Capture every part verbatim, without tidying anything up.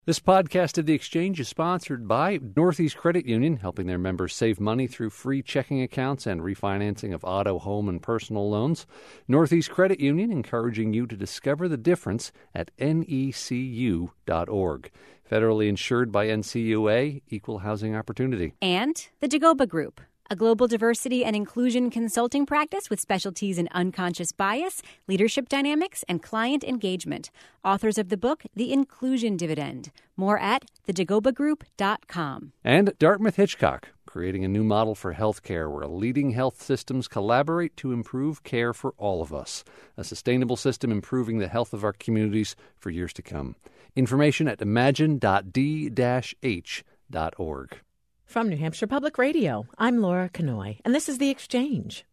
This podcast of The Exchange is sponsored by Northeast Credit Union, helping their members save money through free checking accounts and refinancing of auto, home, and personal loans. Northeast Credit Union encouraging you to discover the difference at N E C U dot org. Federally insured by N C U A, Equal Housing Opportunity. And the Dagoba Group, a global diversity and inclusion consulting practice with specialties in unconscious bias, leadership dynamics, and client engagement. Authors of the book, The Inclusion Dividend. More at the dagoba group dot com. And Dartmouth Hitchcock, creating a new model for healthcare where leading health systems collaborate to improve care for all of us. A sustainable system improving the health of our communities for years to come. Information at imagine dot d dash h dot org. From New Hampshire Public Radio, I'm Laura Kanoy, and this is The Exchange.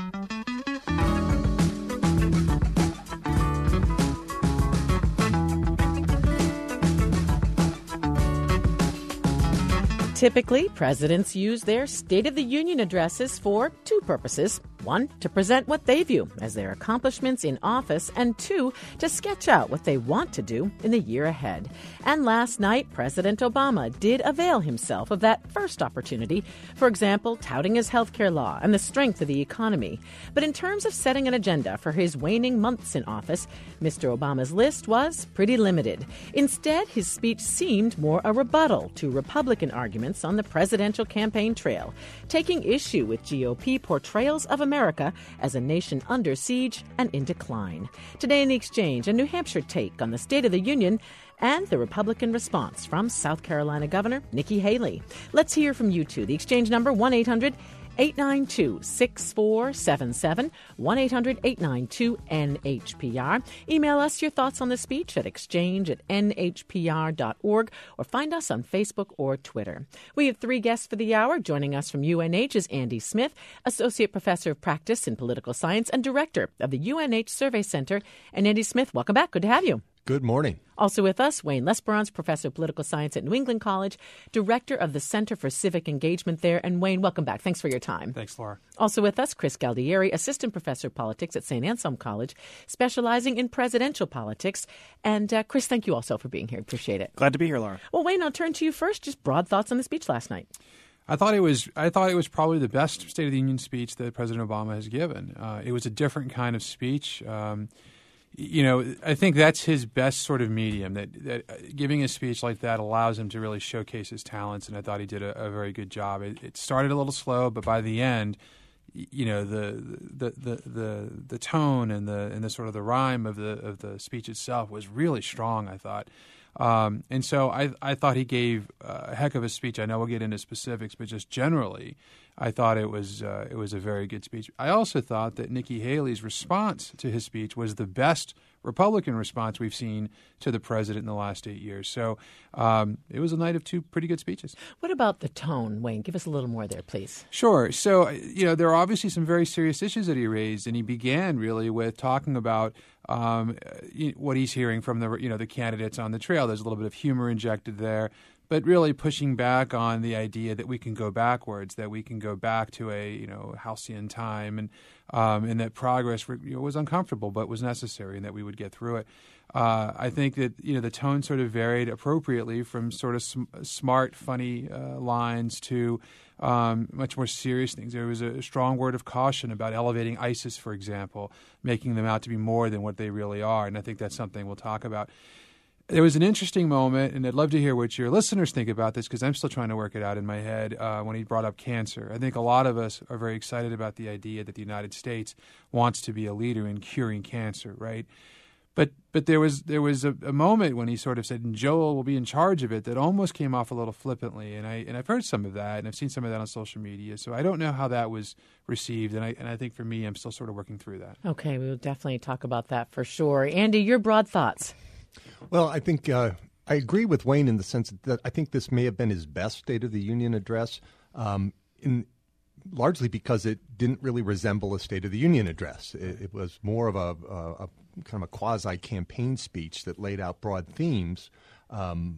Typically, presidents use their State of the Union addresses for two purposes. One, to present what they view as their accomplishments in office, and two, to sketch out what they want to do in the year ahead. And last night, President Obama did avail himself of that first opportunity, for example, touting his health care law and the strength of the economy. But in terms of setting an agenda for his waning months in office, Mister Obama's list was pretty limited. Instead, his speech seemed more a rebuttal to Republican arguments on the presidential campaign trail, taking issue with G O P portrayals of America as a nation under siege and in decline. Today in The Exchange, a New Hampshire take on the State of the Union and the Republican response from South Carolina Governor Nikki Haley. Let's hear from you two. The Exchange number, one eight hundred eight nine two six four seven seven, one eight hundred eight nine two N H P R. Email us your thoughts on the speech at exchange at N H P R dot org or find us on Facebook or Twitter. We have three guests for the hour. Joining us from U N H is Andy Smith, Associate Professor of Practice in Political Science and Director of the U N H Survey Center. And Andy Smith, welcome back. Good to have you. Good morning. Also with us, Wayne Lesperance, Professor of Political Science at New England College, Director of the Center for Civic Engagement there. And Wayne, welcome back. Thanks for your time. Thanks, Laura. Also with us, Chris Galdieri, Assistant Professor of Politics at Saint Anselm College, specializing in presidential politics. And uh, Chris, thank you also for being here. Appreciate it. Glad to be here, Laura. Well, Wayne, I'll turn to you first. Just broad thoughts on the speech last night. I thought it was. I thought it was probably the best State of the Union speech that President Obama has given. Uh, it was a different kind of speech. Um, You know, I think that's his best sort of medium, that, that giving a speech like that allows him to really showcase his talents, and I thought he did a, a very good job. It, it started a little slow, but by the end, you know, the the, the the the tone and the and the sort of the rhyme of the of the speech itself was really strong, I thought. Um, and so I I thought he gave a heck of a speech. I know we'll get into specifics, but just generally, I thought it was uh, it was a very good speech. I also thought that Nikki Haley's response to his speech was the best Republican response we've seen to the president in the last eight years. So um, it was a night of two pretty good speeches. What about the tone, Wayne? Give us a little more there, please. Sure. So, you know, there are obviously some very serious issues that he raised, and he began really with talking about um, what he's hearing from the, you know, the candidates on the trail. There's a little bit of humor injected there, but really pushing back on the idea that we can go backwards, that we can go back to a, you know, halcyon time, and um, and that progress, you know, was uncomfortable but was necessary, and that we would get through it. Uh, I think that, you know, the tone sort of varied appropriately from sort of sm- smart, funny uh, lines to um, much more serious things. There was a strong word of caution about elevating ISIS, for example, making them out to be more than what they really are, and I think that's something we'll talk about. There was an interesting moment, and I'd love to hear what your listeners think about this, because I'm still trying to work it out in my head, uh, when he brought up cancer. I think a lot of us are very excited about the idea that the United States wants to be a leader in curing cancer, right? But but there was there was a, a moment when he sort of said, and Joel will be in charge of it, that almost came off a little flippantly, and I and I've heard some of that, and I've seen some of that on social media. So I don't know how that was received, and I and I think for me, I'm still sort of working through that. Okay, we will definitely talk about that for sure. Andy, your broad thoughts. Well, I think uh, I agree with Wayne in the sense that I think this may have been his best State of the Union address, um, in largely because it didn't really resemble a State of the Union address. It, it was more of a, a, a kind of a quasi-campaign speech that laid out broad themes, um,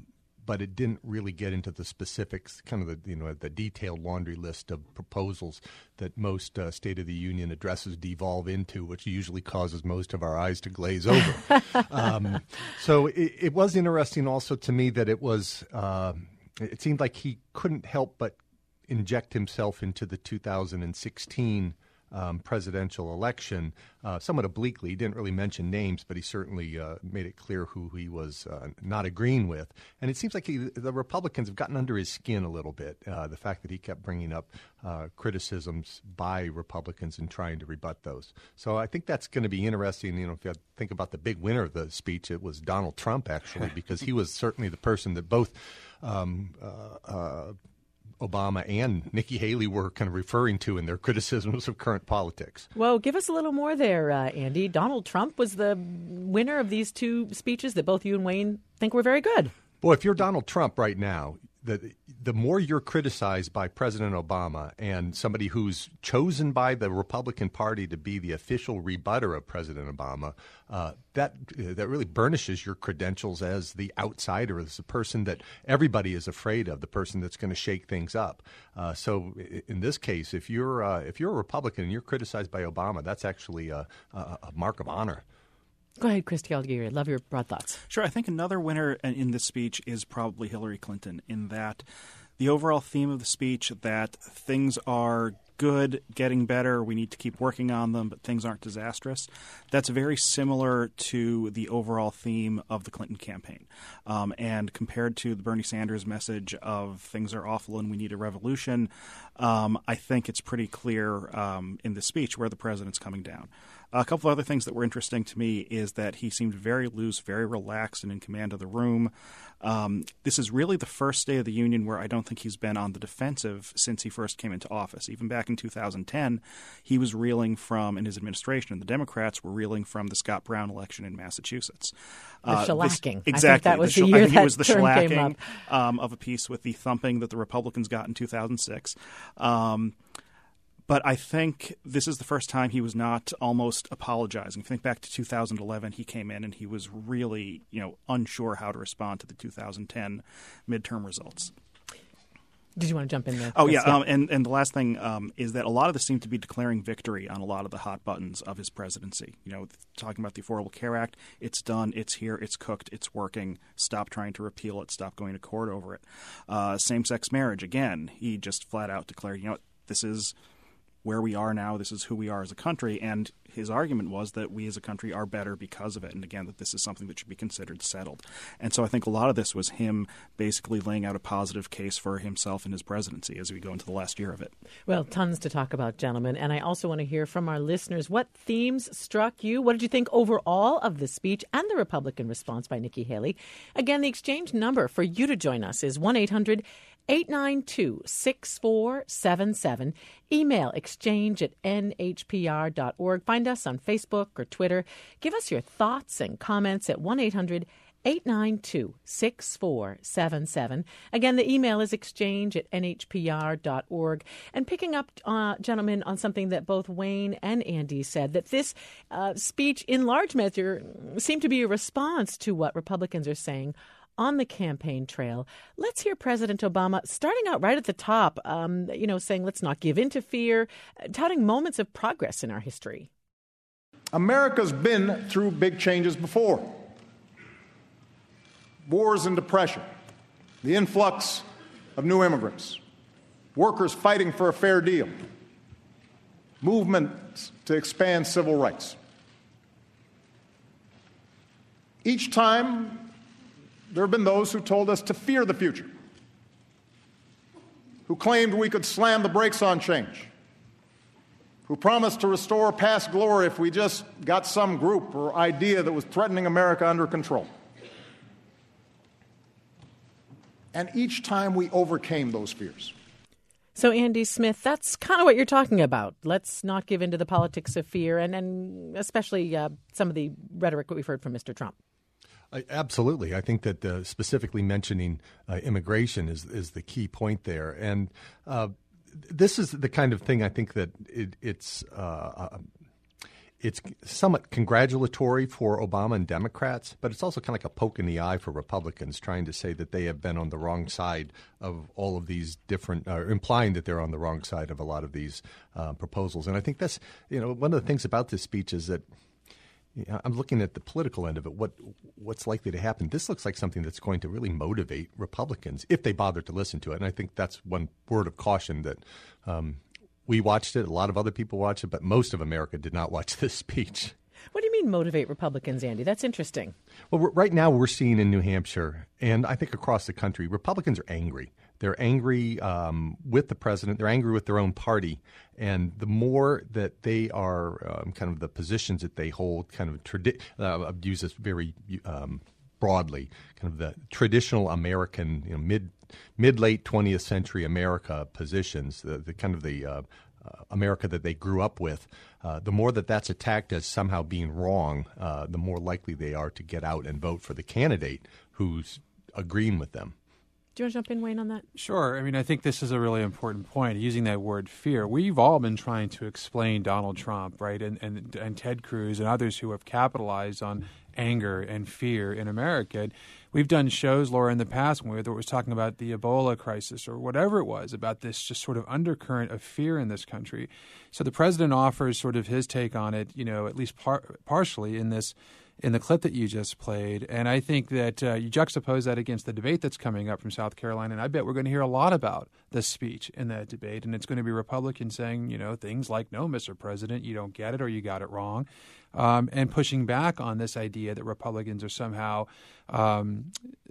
but it didn't really get into the specifics, kind of the you know the detailed laundry list of proposals that most uh, State of the Union addresses devolve into, which usually causes most of our eyes to glaze over. um, so it, it was interesting also to me that it was uh, it seemed like he couldn't help but inject himself into the two thousand sixteen Um, presidential election, uh, somewhat obliquely. He didn't really mention names, but he certainly uh, made it clear who he was uh, not agreeing with. And it seems like he, the Republicans have gotten under his skin a little bit, uh, the fact that he kept bringing up uh, criticisms by Republicans and trying to rebut those. So I think that's going to be interesting. You know, if you think about the big winner of the speech, it was Donald Trump, actually, because he was certainly the person that both um, uh, uh, Obama and Nikki Haley were kind of referring to in their criticisms of current politics. Well, give us a little more there, uh, Andy. Donald Trump was the winner of these two speeches that both you and Wayne think were very good. Well, if you're Donald Trump right now, the the more you're criticized by President Obama and somebody who's chosen by the Republican Party to be the official rebutter of President Obama, uh, that that really burnishes your credentials as the outsider, as the person that everybody is afraid of, the person that's going to shake things up. Uh, so in this case, if you're uh, if you're a Republican and you're criticized by Obama, that's actually a, a, a mark of honor. Go ahead, Christy Algieri. Love your broad thoughts. Sure. I think another winner in this speech is probably Hillary Clinton, in that the overall theme of the speech, that things are good, getting better, we need to keep working on them, but things aren't disastrous. That's very similar to the overall theme of the Clinton campaign. Um, and compared to the Bernie Sanders message of things are awful and we need a revolution, um, I think it's pretty clear um, in this speech where the president's coming down. A couple of other things that were interesting to me is that he seemed very loose, very relaxed, and in command of the room. Um, this is really the first State of the Union where I don't think he's been on the defensive since he first came into office. Even back in two thousand ten, he was reeling from, in his administration, and the Democrats were reeling from the Scott Brown election in Massachusetts. The uh, shellacking. This, exactly. I think that was the, the year I think that it was the term shellacking came up. Um, of a piece with the thumping that the Republicans got in two thousand six. Um But I think this is the first time he was not almost apologizing. If you think back to two thousand eleven, he came in and he was really, you know, unsure how to respond to the two thousand ten midterm results. Did you want to jump in there? Oh, yeah. Um, and, and the last thing um, is that a lot of this seemed to be declaring victory on a lot of the hot buttons of his presidency. You know, talking about the Affordable Care Act, it's done, it's here, it's cooked, it's working. Stop trying to repeal it. Stop going to court over it. Uh, same-sex marriage, again, he just flat out declared, you know, this is where we are now, this is who we are as a country, and his argument was that we as a country are better because of it, and again, that this is something that should be considered settled. And so I think a lot of this was him basically laying out a positive case for himself and his presidency as we go into the last year of it. Well, tons to talk about, gentlemen, and I also want to hear from our listeners. What themes struck you? What did you think overall of the speech and the Republican response by Nikki Haley? Again, the exchange number for you to join us is one eight hundred eight nine two six four seven seven. Email exchange at n h p r dot org. Find us on Facebook or Twitter. Give us your thoughts and comments at one eight hundred eight nine two six four seven seven. Again, the email is exchange at n h p r dot org. And picking up, uh, gentlemen, on something that both Wayne and Andy said, that this uh, speech in large measure seemed to be a response to what Republicans are saying on the campaign trail. Let's hear President Obama starting out right at the top, um, you know, saying let's not give in to fear, touting moments of progress in our history. America's been through big changes before. Wars and depression, the influx of new immigrants, workers fighting for a fair deal, movements to expand civil rights. Each time, there have been those who told us to fear the future, who claimed we could slam the brakes on change, who promised to restore past glory if we just got some group or idea that was threatening America under control. And each time we overcame those fears. So, Andy Smith, that's kind of what you're talking about. Let's not give in to the politics of fear, and, and especially uh, some of the rhetoric that we've heard from Mister Trump. I, absolutely. I think that uh, specifically mentioning uh, immigration is is the key point there. And uh, this is the kind of thing I think that it, it's uh, it's somewhat congratulatory for Obama and Democrats, but it's also kind of like a poke in the eye for Republicans, trying to say that they have been on the wrong side of all of these different, or implying that they're on the wrong side of a lot of these uh, proposals. And I think that's, you know, one of the things about this speech is that, you know, I'm looking at the political end of it. What what's likely to happen? This looks like something that's going to really motivate Republicans if they bother to listen to it. And I think that's one word of caution that um, we watched it. A lot of other people watched it, but most of America did not watch this speech. What do you mean motivate Republicans, Andy? That's interesting. Well, we're, right now we're seeing in New Hampshire, and I think across the country, Republicans are angry. They're angry um, with the president. They're angry with their own party. And the more that they are um, kind of the positions that they hold, kind of tradi- uh, I've used this very um, broadly, kind of the traditional American, you know, mid mid late twentieth century America positions, the, the kind of the uh, uh, America that they grew up with. Uh, the more that that's attacked as somehow being wrong, uh, the more likely they are to get out and vote for the candidate who's agreeing with them. Do you want to jump in, Wayne, on that? Sure. I mean, I think this is a really important point, using that word fear. We've all been trying to explain Donald Trump, right, and, and, and Ted Cruz and others who have capitalized on anger and fear in America. We've done shows, Laura, in the past when we were talking about the Ebola crisis or whatever it was, about this just sort of undercurrent of fear in this country. So the president offers sort of his take on it, you know, at least par- partially in this in the clip that you just played. And I think that uh, you juxtapose that against the debate that's coming up from South Carolina, and I bet we're going to hear a lot about this speech in that debate. And it's going to be Republicans saying, you know, things like, no, Mister President, you don't get it or you got it wrong, um, and pushing back on this idea that Republicans are somehow um,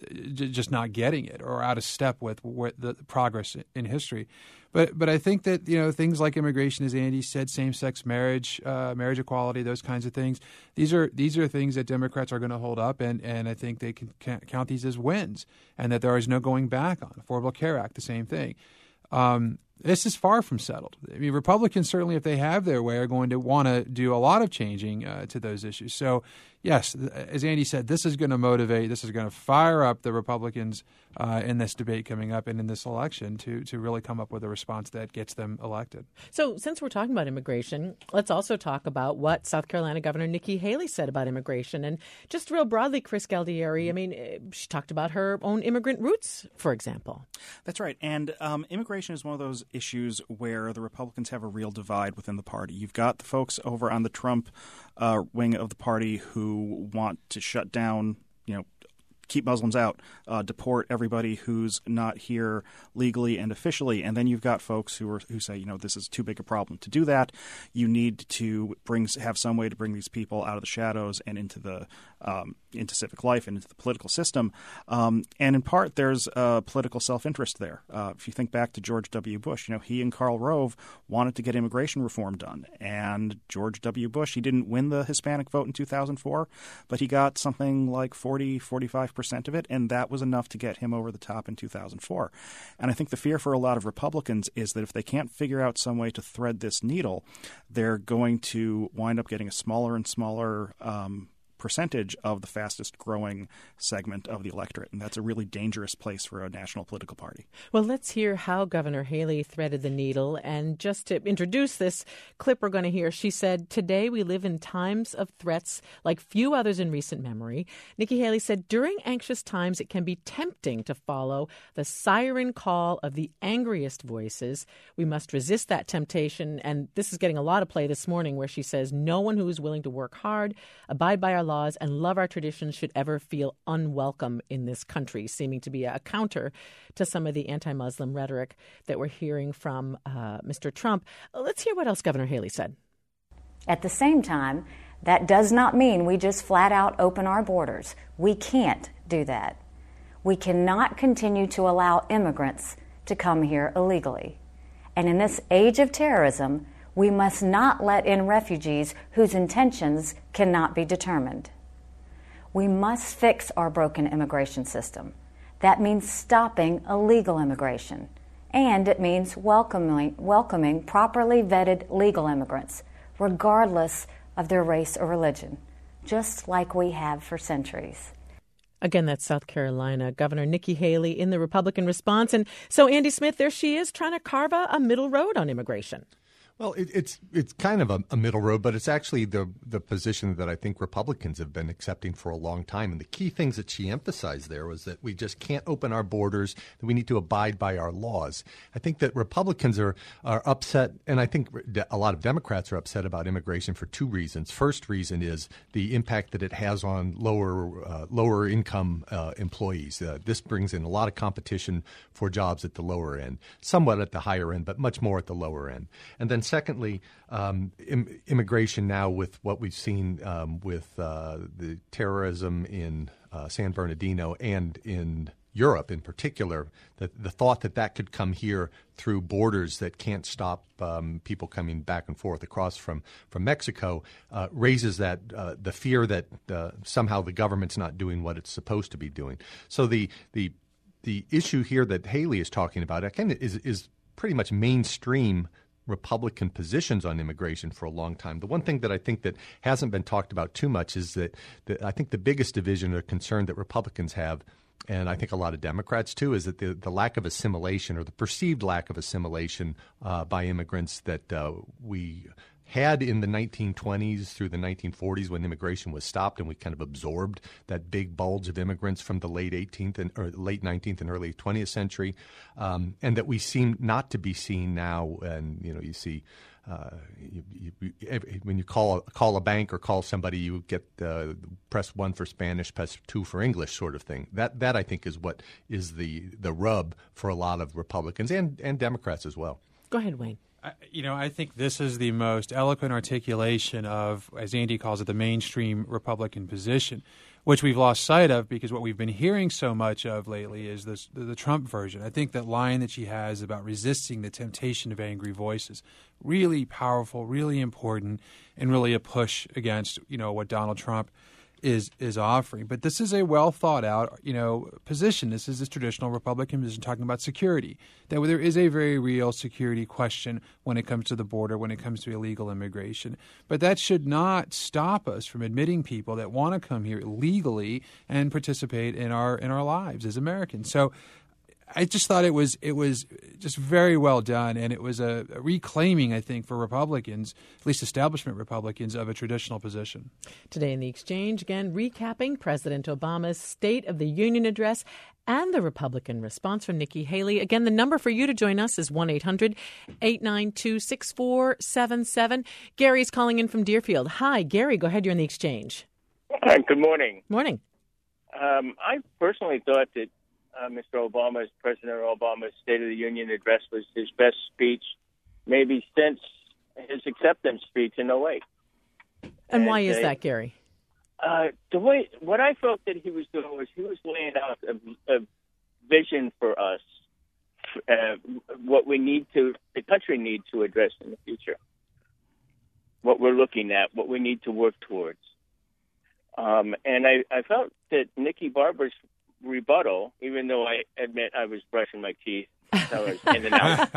j- just not getting it or out of step with, with the progress in history. But but I think that, you know, things like immigration, as Andy said, same-sex marriage, uh, marriage equality, those kinds of things, these are these are things that Democrats are going to hold up, and, and I think they can count these as wins, and that there is no going back on. Affordable Care Act, the same thing. Um, this is far from settled. I mean, Republicans, certainly, if they have their way, are going to want to do a lot of changing uh, to those issues. So, yes, as Andy said, this is going to motivate, this is going to fire up the Republicans uh, in this debate coming up and in this election to to really come up with a response that gets them elected. So since we're talking about immigration, let's also talk about what South Carolina Governor Nikki Haley said about immigration. And just real broadly, Chris Galdieri, I mean, she talked about her own immigrant roots, for example. That's right. And um, immigration is one of those issues where the Republicans have a real divide within the party. You've got the folks over on the Trump uh, wing of the party who want to shut down, you know, keep Muslims out, uh, deport everybody who's not here legally and officially. And then you've got folks who are who say, you know, this is too big a problem to do that. You need to bring have some way to bring these people out of the shadows and into the um, into civic life and into the political system. Um, and in part, there's uh, political self-interest there. Uh, if you think back to George W. Bush, you know, he and Karl Rove wanted to get immigration reform done. And George W. Bush, he didn't win the Hispanic vote in two thousand four, but he got something like forty, forty-five percent of it, and that was enough to get him over the top in two thousand four. And I think the fear for a lot of Republicans is that if they can't figure out some way to thread this needle, they're going to wind up getting a smaller and smaller um, percentage of the fastest growing segment of the electorate. And that's a really dangerous place for a national political party. Well, let's hear how Governor Haley threaded the needle. And just to introduce this clip we're going to hear, she said, "Today we live in times of threats like few others in recent memory." Nikki Haley said, "During anxious times, it can be tempting to follow the siren call of the angriest voices. We must resist that temptation." And this is getting a lot of play this morning, where she says, "No one who is willing to work hard, abide by our laws, and love our traditions should ever feel unwelcome in this country," seeming to be a counter to some of the anti-Muslim rhetoric that we're hearing from uh, Mister Trump. Let's hear what else Governor Haley said. At the same time, that does not mean we just flat out open our borders. We can't do that. We cannot continue to allow immigrants to come here illegally. And in this age of terrorism, we must not let in refugees whose intentions cannot be determined. We must fix our broken immigration system. That means stopping illegal immigration. And it means welcoming, welcoming properly vetted legal immigrants, regardless of their race or religion, just like we have for centuries. Again, that's South Carolina Governor Nikki Haley in the Republican response. And so, Andy Smith, there she is trying to carve a, a middle road on immigration. Well, it, it's it's kind of a, a middle road, but it's actually the the position that I think Republicans have been accepting for a long time. And the key things that she emphasized there was that we just can't open our borders, that we need to abide by our laws. I think that Republicans are, are upset, and I think a lot of Democrats are upset about immigration for two reasons. First reason is the impact that it has on lower uh, lower income uh, employees. Uh, this brings in a lot of competition for jobs at the lower end, somewhat at the higher end, but much more at the lower end. And then secondly, um, im- immigration now with what we've seen um, with uh, the terrorism in uh, San Bernardino and in Europe in particular, the, the thought that that could come here through borders that can't stop um, people coming back and forth across from, from Mexico uh, raises that uh, the fear that uh, somehow the government's not doing what it's supposed to be doing. So the the the issue here that Haley is talking about again is is pretty much mainstream Republican positions on immigration for a long time. The one thing that I think that hasn't been talked about too much is that, that I think the biggest division or concern that Republicans have, and I think a lot of Democrats too, is that the, the lack of assimilation or the perceived lack of assimilation uh, by immigrants that uh, we had in the nineteen twenties through the nineteen forties when immigration was stopped and we kind of absorbed that big bulge of immigrants from the late eighteenth and or late nineteenth and early twentieth century, um, and that we seem not to be seeing now. And you know, you see uh, you, you, you, when you call a, call a bank or call somebody, you get uh, press one for Spanish, press two for English, sort of thing. That that I think is what is the the rub for a lot of Republicans and and Democrats as well. Go ahead, Wayne. I, you know, I think this is the most eloquent articulation of, as Andy calls it, the mainstream Republican position, which we've lost sight of because what we've been hearing so much of lately is this, the, the Trump version. I think that line that she has about resisting the temptation of angry voices, really powerful, really important, and really a push against, you know, what Donald Trump is is offering. But this is a well thought out, you know, position. This is this traditional Republican position talking about security, that there is a very real security question when it comes to the border, when it comes to illegal immigration. But that should not stop us from admitting people that want to come here legally and participate in our in our lives as Americans. So I just thought it was it was just very well done, and it was a, a reclaiming, I think, for Republicans, at least establishment Republicans, of a traditional position. Today in the Exchange, again, recapping President Obama's State of the Union address and the Republican response from Nikki Haley. Again, the number for you to join us is one eight hundred eight nine two six four seven seven. Gary's calling in from Deerfield. Hi, Gary. Go ahead. You're in the Exchange. Uh, good morning. Morning. Um, I personally thought that Uh, Mister Obama's, President Obama's State of the Union address was his best speech, maybe since his acceptance speech in oh eight. And, and why is uh, that, Gary? Uh, the way what I felt that he was doing was he was laying out a, a vision for us, uh, what we need to, the country needs to address in the future, what we're looking at, what we need to work towards. Um, and I, I felt that Nikki Barber's rebuttal, even though I admit I was brushing my teeth, I was in and out.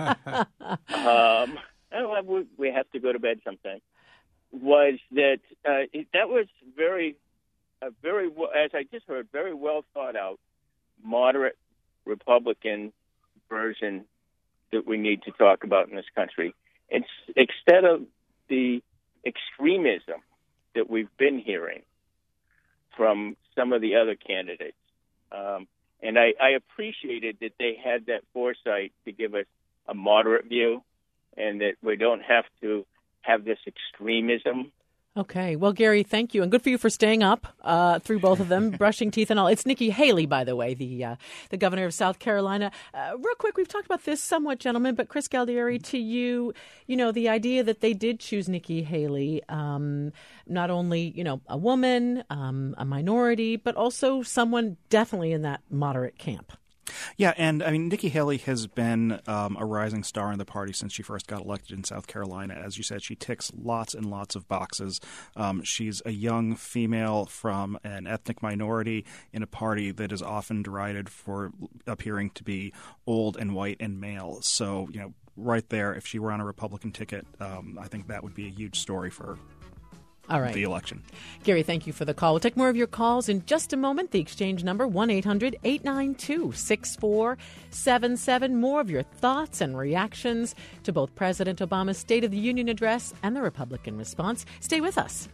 um, we, we have to go to bed sometime. Was that uh, it, that was very, a very as I just heard, very well thought out, moderate Republican version that we need to talk about in this country. It's instead of the extremism that we've been hearing from some of the other candidates. Um, and I, I appreciated that they had that foresight to give us a moderate view and that we don't have to have this extremism. Okay. Well, Gary, thank you. And good for you for staying up uh, through both of them, brushing teeth and all. It's Nikki Haley, by the way, the uh, the governor of South Carolina. Uh, real quick, we've talked about this somewhat, gentlemen, but Chris Galdieri, to you, you know, the idea that they did choose Nikki Haley, um, not only, you know, a woman, um, a minority, but also someone definitely in that moderate camp. Yeah, and I mean, Nikki Haley has been um, a rising star in the party since she first got elected in South Carolina. As you said, she ticks lots and lots of boxes. Um, she's a young female from an ethnic minority in a party that is often derided for appearing to be old and white and male. So, you know, right there, if she were on a Republican ticket, um, I think that would be a huge story for her. All right. the election. Gary, thank you for the call. We'll take more of your calls in just a moment. The exchange number, one eight hundred eight nine two six four seven seven. More of your thoughts and reactions to both President Obama's State of the Union address and the Republican response. Stay with us.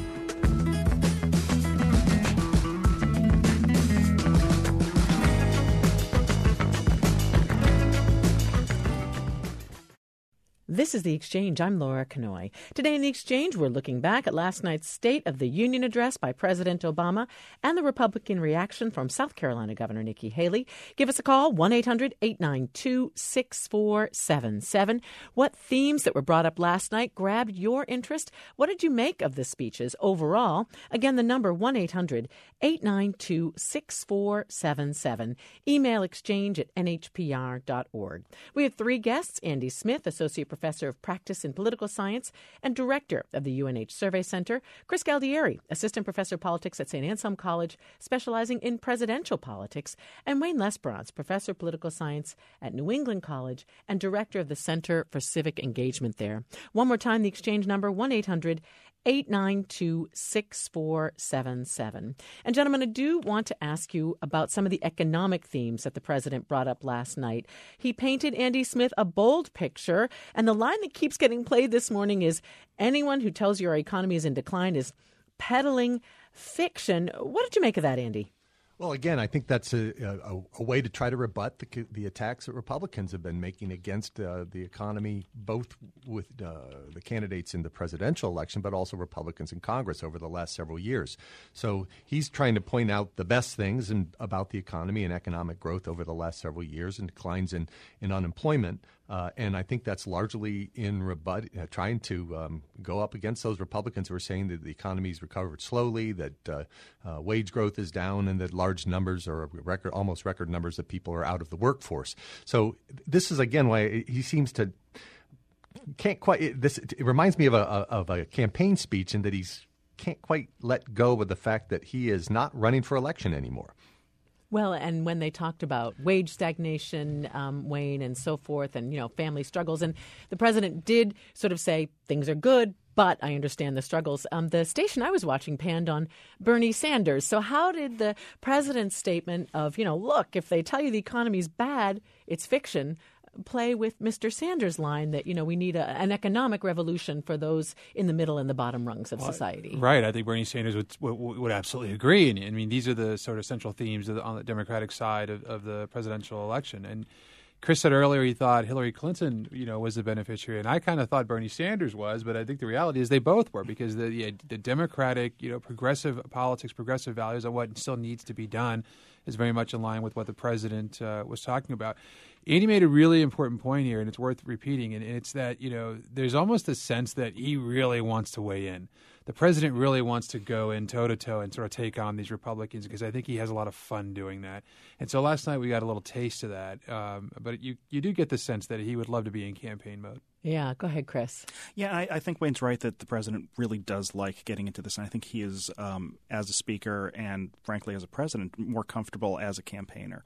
This is The Exchange. I'm Laura Kanoy. Today in The Exchange, we're looking back at last night's State of the Union address by President Obama and the Republican reaction from South Carolina Governor Nikki Haley. Give us a call, one eight hundred eight nine two six four seven seven. What themes that were brought up last night grabbed your interest? What did you make of the speeches overall? Again, the number, one eight hundred eight nine two six four seven seven. Email exchange at n h p r dot org. We have three guests, Andy Smith, Associate Professor Professor of Practice in Political Science and Director of the U N H Survey Center, Chris Galdieri, Assistant Professor of Politics at Saint Anselm College, specializing in presidential politics, and Wayne Lesperance, Professor of Political Science at New England College and Director of the Center for Civic Engagement there. One more time, the exchange number, one eight hundred eight nine two six four seven seven. And gentlemen, I do want to ask you about some of the economic themes that the president brought up last night. He painted, Andy Smith, a bold picture, and the line that keeps getting played this morning is, anyone who tells you our economy is in decline is peddling fiction. What did you make of that, Andy? Well, again, I think that's a, a, a way to try to rebut the, the attacks that Republicans have been making against uh, the economy, both with uh, the candidates in the presidential election, but also Republicans in Congress over the last several years. So he's trying to point out the best things in, about the economy and economic growth over the last several years and declines in, in unemployment. Uh, and I think that's largely in rebut, uh, trying to um, go up against those Republicans who are saying that the economy's recovered slowly, that uh, uh, wage growth is down, and that large numbers or record, almost record numbers of people are out of the workforce. So this is, again, why he seems to can't quite. It, this it reminds me of a of a campaign speech in that he's can't quite let go of the fact that he is not running for election anymore. Well, and when they talked about wage stagnation, um, Wayne, and so forth, and, you know, family struggles, and the president did sort of say things are good, but I understand the struggles. Um, the station I was watching panned on Bernie Sanders. So how did the president's statement of, you know, look, if they tell you the economy's bad, it's fiction, play with Mister Sanders' line that, you know, we need a, an economic revolution for those in the middle and the bottom rungs of society? Right. I think Bernie Sanders would would, would absolutely agree. And I mean, these are the sort of central themes of the, on the Democratic side of, of the presidential election. And Chris said earlier he thought Hillary Clinton, you know, was the beneficiary, and I kind of thought Bernie Sanders was, but I think the reality is they both were, because the the, the Democratic, you know, progressive politics, progressive values, and what still needs to be done is very much in line with what the president uh, was talking about. Andy made a really important point here, and it's worth repeating, and it's that, you know, there's almost a sense that he really wants to weigh in. The president really wants to go in toe-to-toe and sort of take on these Republicans, because I think he has a lot of fun doing that. And so last night we got a little taste of that. Um, but you, you do get the sense that he would love to be in campaign mode. Yeah, go ahead, Chris. Yeah, I, I think Wayne's right that the president really does like getting into this. And I think he is, um, as a speaker and, frankly, as a president, more comfortable as a campaigner.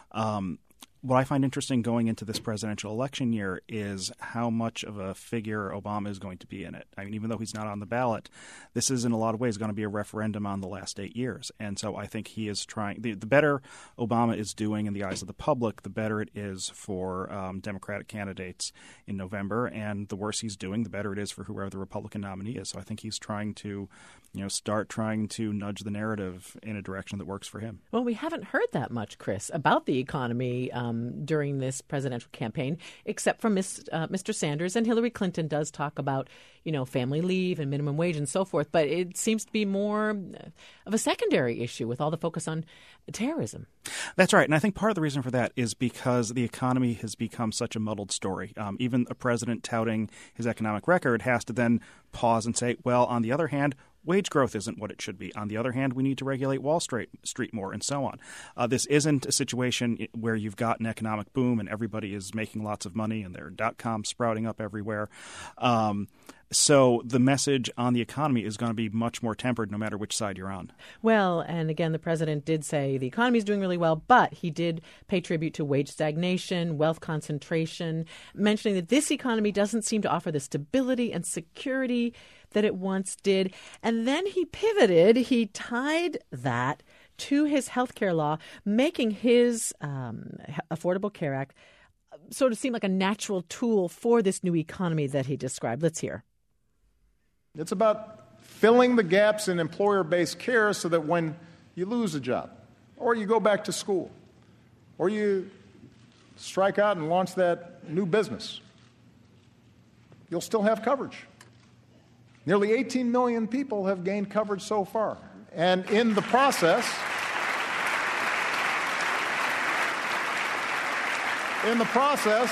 Um What I find interesting going into this presidential election year is how much of a figure Obama is going to be in it. I mean, even though he's not on the ballot, this is in a lot of ways going to be a referendum on the last eight years. And so I think he is trying the, – the better Obama is doing in the eyes of the public, the better it is for um, Democratic candidates in November. And the worse he's doing, the better it is for whoever the Republican nominee is. So I think he's trying to, you know, start trying to nudge the narrative in a direction that works for him. Well, we haven't heard that much, Chris, about the economy um, during this presidential campaign, except from Miss, uh, Mister Sanders. And Hillary Clinton does talk about, you know, family leave and minimum wage and so forth. But it seems to be more of a secondary issue with all the focus on terrorism. That's right. And I think part of the reason for that is because the economy has become such a muddled story. Um, even a president touting his economic record has to then pause and say, well, on the other hand, wage growth isn't what it should be. On the other hand, we need to regulate Wall Street, Street more, and so on. Uh, this isn't a situation where you've got an economic boom and everybody is making lots of money and there are dot-coms sprouting up everywhere. Um, so the message on the economy is going to be much more tempered no matter which side you're on. Well, and again, the president did say the economy is doing really well, but he did pay tribute to wage stagnation, wealth concentration, mentioning that this economy doesn't seem to offer the stability and security that it once did. And then he pivoted. He tied that to his health care law, making his um, Affordable Care Act sort of seem like a natural tool for this new economy that he described. Let's hear. It's about filling the gaps in employer-based care so that when you lose a job, or you go back to school, or you strike out and launch that new business, you'll still have coverage. Nearly eighteen million people have gained coverage so far. And in the process, in the process,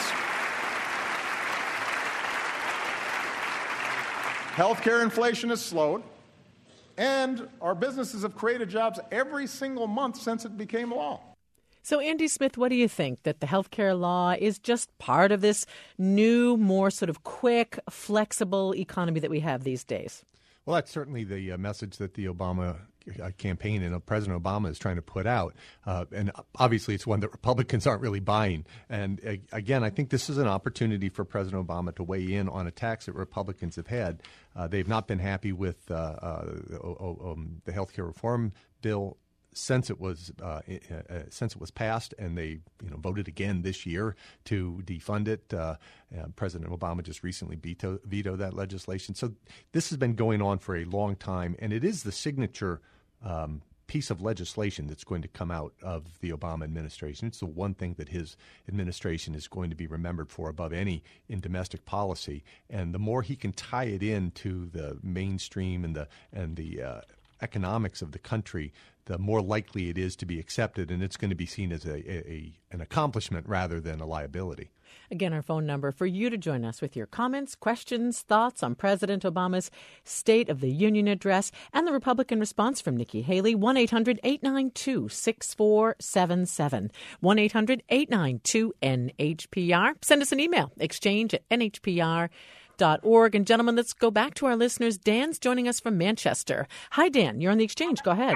healthcare inflation has slowed, and our businesses have created jobs every single month since it became law. So, Andy Smith, what do you think? That the healthcare law is just part of this new, more sort of quick, flexible economy that we have these days? Well, that's certainly the uh, message that the Obama uh, campaign and uh, President Obama is trying to put out. Uh, and obviously, it's one that Republicans aren't really buying. And uh, again, I think this is an opportunity for President Obama to weigh in on attacks that Republicans have had. Uh, they've not been happy with uh, uh, um, the health care reform bill since it was uh, uh, since it was passed, and they you know voted again this year to defund it. Uh, uh, President Obama just recently veto, vetoed that legislation. So this has been going on for a long time, and it is the signature um, piece of legislation that's going to come out of the Obama administration. It's the one thing that his administration is going to be remembered for above any in domestic policy. And the more he can tie it into the mainstream and the and the uh, economics of the country, the more likely it is to be accepted, and it's going to be seen as a, a an accomplishment rather than a liability. Again, our phone number for you to join us with your comments, questions, thoughts on President Obama's State of the Union address and the Republican response from Nikki Haley, one eight hundred eight nine two six four seven seven, one eight hundred eight nine two N H P R. Send us an email, exchange at N H P R dot org. And gentlemen, let's go back to our listeners. Dan's joining us from Manchester. Hi, Dan. You're on the exchange. Go ahead.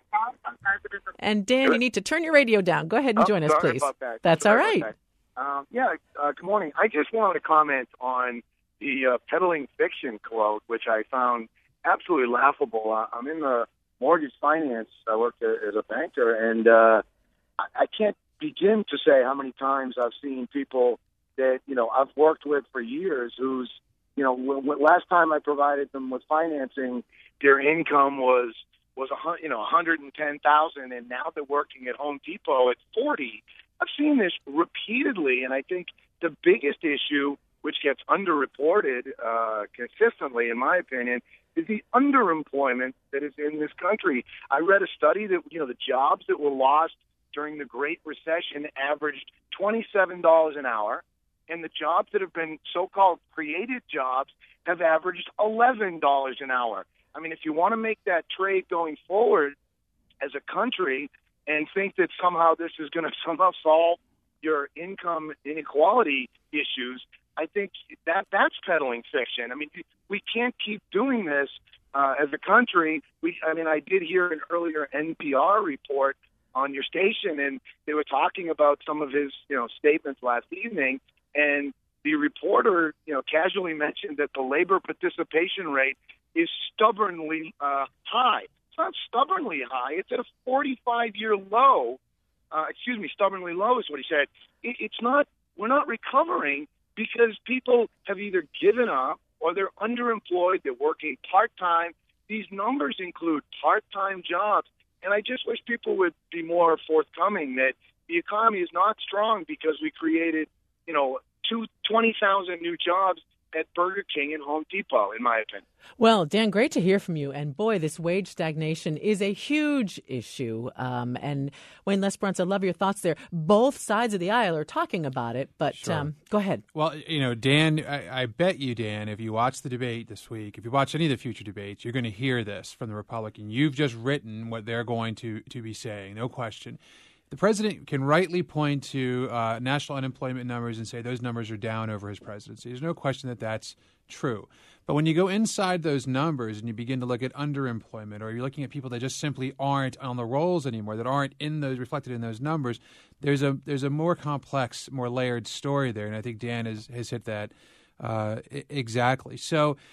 And Dan, you need to turn your radio down. Go ahead and join oh, us, sorry please. About that. That's sorry all right. That. Um, yeah, uh, good morning. I just wanted to comment on the uh, peddling fiction quote, which I found absolutely laughable. Uh, I'm in the mortgage finance. I work as a banker, and uh, I, I can't begin to say how many times I've seen people that, you know, I've worked with for years who's, you know, w- w- last time I provided them with financing, their income was was a you know one hundred ten thousand, and now they're working at Home Depot at forty. I've seen this repeatedly, and I think the biggest issue, which gets underreported uh, consistently, in my opinion, is the underemployment that is in this country. I read a study that you know the jobs that were lost during the Great Recession averaged twenty-seven dollars an hour, and the jobs that have been so-called created jobs have averaged eleven dollars an hour. I mean, if you want to make that trade going forward as a country and think that somehow this is going to somehow solve your income inequality issues, I think that that's peddling fiction. I mean, we can't keep doing this uh, as a country. We, I mean, I did hear an earlier N P R report on your station, and they were talking about some of his, you know, statements last evening, and the reporter, you know, casually mentioned that the labor participation rate is stubbornly uh, high. It's not stubbornly high. It's at a forty-five-year low. Uh, excuse me, stubbornly low is what he said. It, it's not. We're not recovering because people have either given up or they're underemployed. They're working part-time. These numbers include part-time jobs. And I just wish people would be more forthcoming that the economy is not strong because we created, you know, two, twenty thousand new jobs at Burger King and Home Depot, in my opinion. Well, Dan, great to hear from you. And boy, this wage stagnation is a huge issue. Um, and Wayne Lesperance, I love your thoughts there. Both sides of the aisle are talking about it, but Sure. um, go ahead. Well, you know, Dan, I, I bet you, Dan, if you watch the debate this week, if you watch any of the future debates, you're going to hear this from the Republican. You've just written what they're going to, to be saying, no question. The president can rightly point to uh, national unemployment numbers and say those numbers are down over his presidency. There's no question that that's true. But when you go inside those numbers and you begin to look at underemployment, or you're looking at people that just simply aren't on the rolls anymore, that aren't in those reflected in those numbers, there's a there's a more complex, more layered story there. And I think Dan has, has hit that uh, exactly. So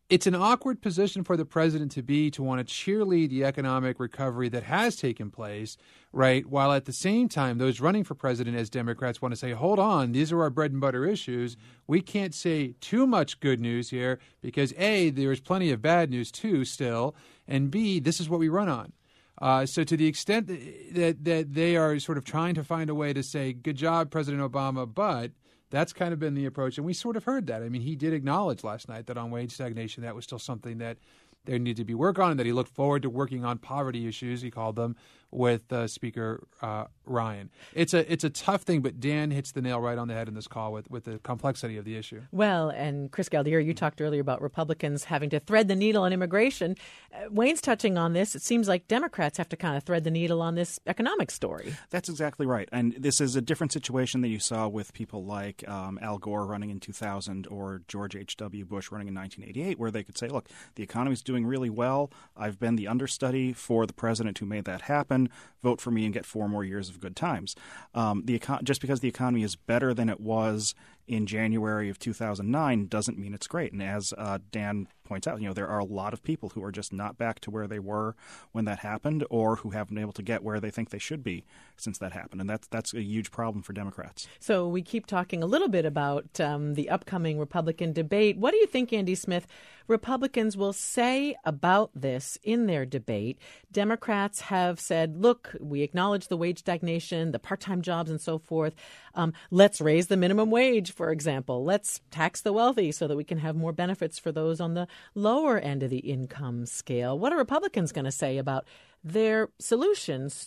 it's an awkward position for the president to be, to want to cheerlead the economic recovery that has taken place, right? While at the same time, those running for president as Democrats want to say, hold on, these are our bread and butter issues. We can't say too much good news here because A, there's plenty of bad news too still, and B, this is what we run on. Uh, so to the extent that, that they are sort of trying to find a way to say, good job, President Obama, but that's kind of been the approach. And we sort of heard that. I mean, he did acknowledge last night that on wage stagnation, that was still something that there needed to be work on, and that he looked forward to working on poverty issues, he called them, with uh, Speaker uh, Ryan. It's a it's a tough thing, but Dan hits the nail right on the head in this call with, with the complexity of the issue. Well, and Chris Galdieri, you talked earlier about Republicans having to thread the needle on immigration. Uh, Wayne's touching on this. It seems like Democrats have to kind of thread the needle on this economic story. That's exactly right. And this is a different situation than you saw with people like um, Al Gore running in two thousand or George H W. Bush running in nineteen eighty-eight, where they could say, look, the economy's doing really well. I've been the understudy for the president who made that happen. Vote for me and get four more years of good times. Um, the econ- just because the economy is better than it was in January of two thousand nine doesn't mean it's great. And as uh, Dan points out, you know, there are a lot of people who are just not back to where they were when that happened, or who haven't been able to get where they think they should be since that happened. And that's that's a huge problem for Democrats. So we keep talking a little bit about um, the upcoming Republican debate. What do you think, Andy Smith, Republicans will say about this in their debate? Democrats have said, look, we acknowledge the wage stagnation, the part-time jobs and so forth. Um, let's raise the minimum wage, for example. Let's tax the wealthy so that we can have more benefits for those on the lower end of the income scale. What are Republicans going to say about their solutions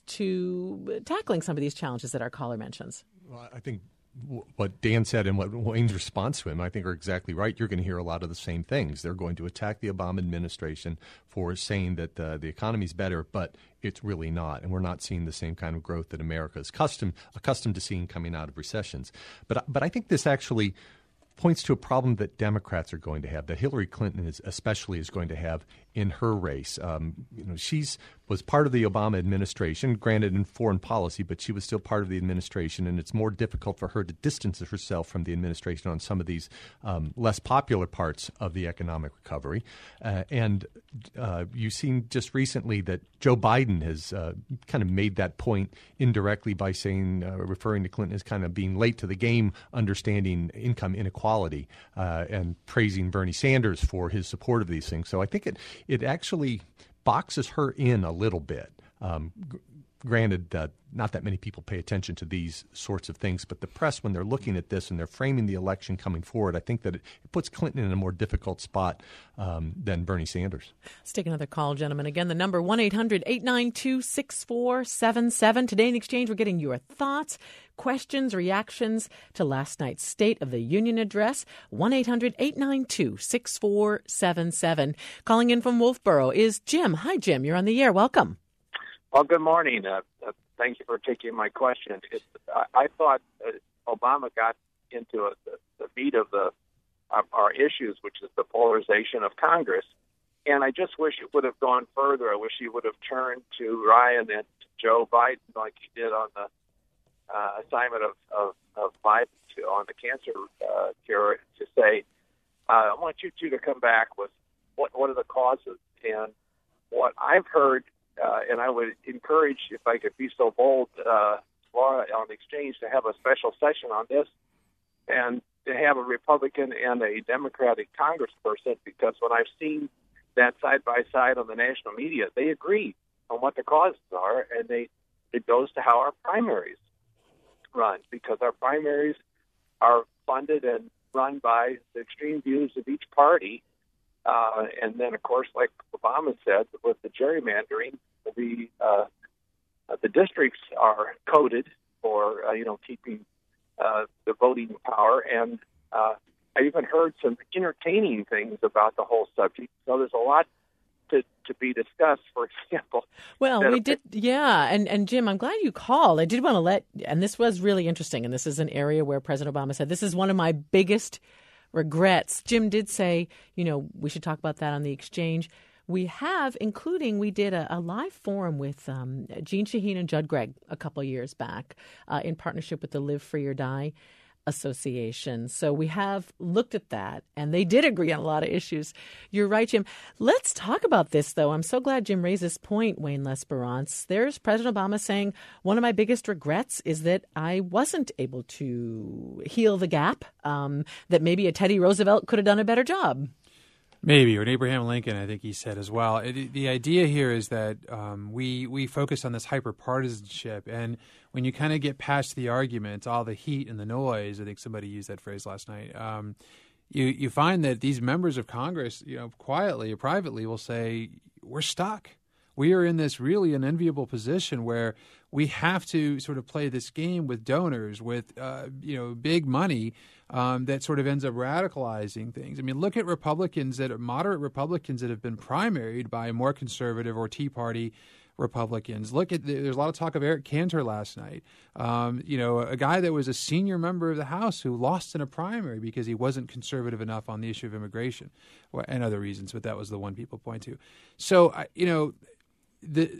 to tackling some of these challenges that our caller mentions? Well, I think what Dan said and what Wayne's response to him, I think, are exactly right. You're going to hear a lot of the same things. They're going to attack the Obama administration for saying that uh, the economy's better, but it's really not. And we're not seeing the same kind of growth that America is accustomed, accustomed to seeing coming out of recessions. But, but I think this actually points to a problem that Democrats are going to have, that Hillary Clinton is especially is going to have in her race. Um, you know, she's was part of the Obama administration, granted in foreign policy, but she was still part of the administration, and it's more difficult for her to distance herself from the administration on some of these um, less popular parts of the economic recovery. Uh, and uh, you've seen just recently that Joe Biden has uh, kind of made that point indirectly by saying, uh, referring to Clinton as kind of being late to the game, understanding income inequality, uh, and praising Bernie Sanders for his support of these things. So I think it it actually boxes her in a little bit. Um, g- granted, uh, not that many people pay attention to these sorts of things, but the press, when they're looking at this and they're framing the election coming forward, I think that it, it puts Clinton in a more difficult spot um, than Bernie Sanders. Let's take another call, gentlemen. Again, the number one eight hundred eight nine two six four seven seven. Today in Exchange, we're getting your thoughts, questions, reactions to last night's State of the Union address. one eight hundred eight nine two six four seven seven. Calling in from Wolfboro is Jim. Hi, Jim. You're on the air. Welcome. Well, good morning. Uh, uh, thank you for taking my question. It, I, I thought uh, Obama got into a, the, the meat of the of our issues, which is the polarization of Congress. And I just wish it would have gone further. I wish he would have turned to Ryan and to Joe Biden like he did on the uh, assignment of, of, of Biden to, on the cancer uh, cure to say, uh, I want you two to come back with what, what are the causes. And what I've heard, Uh, and I would encourage, if I could be so bold, uh, Laura, on the Exchange, to have a special session on this and to have a Republican and a Democratic congressperson, because when I've seen that side by side on the national media, they agree on what the causes are, and they it goes to how our primaries run, because our primaries are funded and run by the extreme views of each party. Uh, and then, of course, like Obama said, with the gerrymandering, the uh, the districts are coded for uh, you know keeping uh, the voting power. And uh, I even heard some entertaining things about the whole subject. So there's a lot to, to be discussed. For example, well, we did, yeah. And and Jim, I'm glad you called. I did want to let, and this was really interesting. And this is an area where President Obama said, "This is one of my biggest regrets." Jim did say, you know, we should talk about that on the Exchange. We have, including, we did a, a live forum with um, Jeanne Shaheen and Judd Gregg a couple of years back uh, in partnership with the Live Free or Die. Association. So we have looked at that, and they did agree on a lot of issues. You're right, Jim. Let's talk about this, though. I'm so glad Jim raised this point, Wayne Lesperance. There's President Obama saying, one of my biggest regrets is that I wasn't able to heal the gap, um, that maybe a Teddy Roosevelt could have done a better job. Maybe, or an Abraham Lincoln, I think he said as well. It, the idea here is that um, we we focus on this hyper-partisanship, and when you kind of get past the arguments, all the heat and the noise, I think somebody used that phrase last night, um, you, you find that these members of Congress, you know, quietly or privately will say, we're stuck. We are in this really unenviable position where we have to sort of play this game with donors, with, uh, you know, big money um, that sort of ends up radicalizing things. I mean, look at Republicans, that moderate Republicans that have been primaried by more conservative or Tea Party Republicans. Look at the, there's a lot of talk of Eric Cantor last night. Um, you know, a guy that was a senior member of the House who lost in a primary because he wasn't conservative enough on the issue of immigration and other reasons, but that was the one people point to. So, you know, the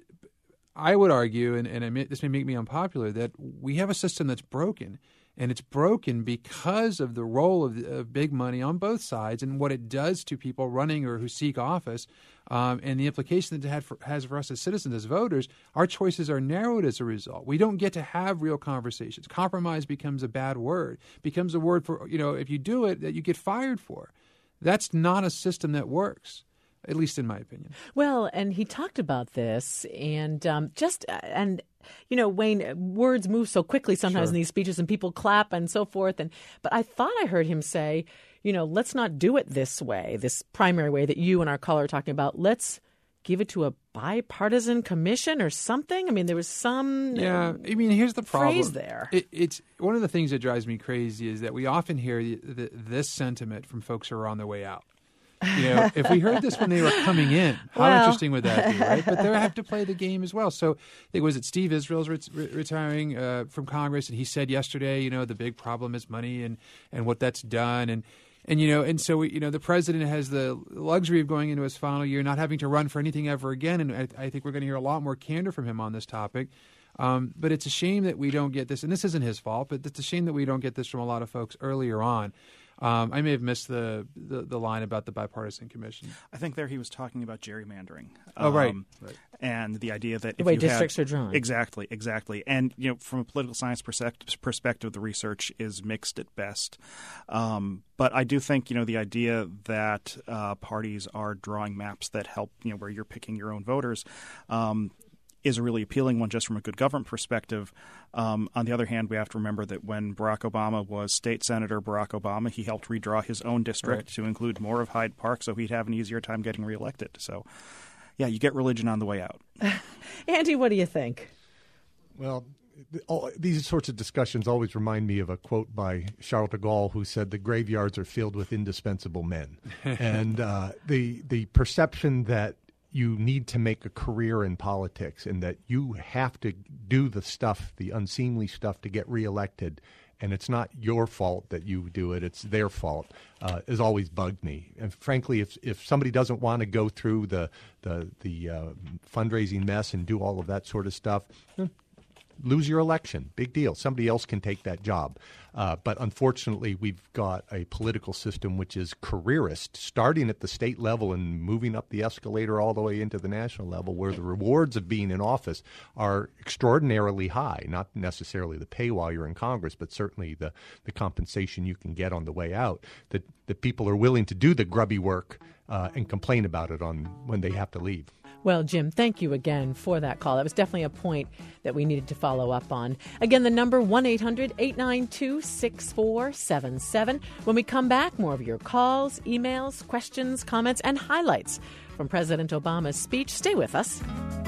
I would argue, and, and I may, this may make me unpopular, that we have a system that's broken. And it's broken because of the role of, of big money on both sides and what it does to people running or who seek office, um, and the implication that it had for, has for us as citizens, as voters. Our choices are narrowed as a result. We don't get to have real conversations. Compromise becomes a bad word, becomes a word for, you know, if you do it, that you get fired for. That's not a system that works, at least in my opinion. Well, and he talked about this, and um, just and you know, Wayne, words move so quickly sometimes sure. in these speeches, and people clap and so forth. And but I thought I heard him say, you know, let's not do it this way, this primary way that you and our caller are talking about. Let's give it to a bipartisan commission or something. I mean, there was some yeah. I mean, here's the problem. Phrase there. It, it's one of the things that drives me crazy is that we often hear the, the, this sentiment from folks who are on their way out. You know, if we heard this when they were coming in, how well. interesting would that be, right? But they have to play the game as well. So I think, was it Steve Israel's re- retiring uh, from Congress, and he said yesterday, you know, the big problem is money and, and what that's done. And, and you know, and so, we, you know, the president has the luxury of going into his final year, not having to run for anything ever again. And I, I think we're going to hear a lot more candor from him on this topic. Um, but it's a shame that we don't get this, and this isn't his fault, but it's a shame that we don't get this from a lot of folks earlier on. Um, I may have missed the, the, the line about the bipartisan commission. I think there he was talking about gerrymandering. Oh, right. Um, right. And the idea that the if way you districts had, are drawn. Exactly, exactly. And, you know, from a political science perspective, perspective the research is mixed at best. Um, but I do think, you know, the idea that uh, parties are drawing maps that help, you know, where you're picking your own voters um, is a really appealing one just from a good government perspective. Um, on the other hand, we have to remember that when Barack Obama was state senator Barack Obama, he helped redraw his own district right. to include more of Hyde Park, so he'd have an easier time getting reelected. So, yeah, you get religion on the way out. Andy, what do you think? Well, all, these sorts of discussions always remind me of a quote by Charles de Gaulle, who said the graveyards are filled with indispensable men. and uh, the the perception that you need to make a career in politics and that you have to do the stuff, the unseemly stuff, to get reelected, and it's not your fault that you do it, it's their fault, uh, has always bugged me. And frankly, if if somebody doesn't want to go through the the, the uh, fundraising mess and do all of that sort of stuff, eh, lose your election. Big deal. Somebody else can take that job. Uh, but unfortunately, we've got a political system which is careerist, starting at the state level and moving up the escalator all the way into the national level, where the rewards of being in office are extraordinarily high. Not necessarily the pay while you're in Congress, but certainly the, the compensation you can get on the way out. That, that people are willing to do the grubby work uh, and complain about it on when they have to leave. Well, Jim, thank you again for that call. That was definitely a point that we needed to follow up on. Again, the number one eight hundred eight nine two six four seven seven. When we come back, more of your calls, emails, questions, comments, and highlights from President Obama's speech. Stay with us.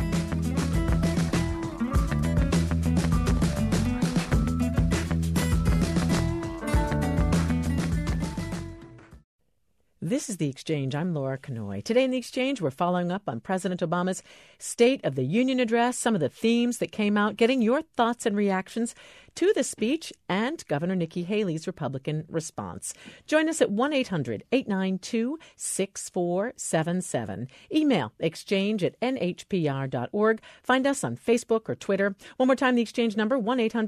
This is The Exchange. I'm Laura Kanoy. Today in The Exchange, we're following up on President Obama's State of the Union address, some of the themes that came out, getting your thoughts and reactions to the speech and Governor Nikki Haley's Republican response. Join us at one eight hundred eight nine two six four seven seven. Email exchange at n h p r dot org. Find us on Facebook or Twitter. One more time, The Exchange number, one eight hundred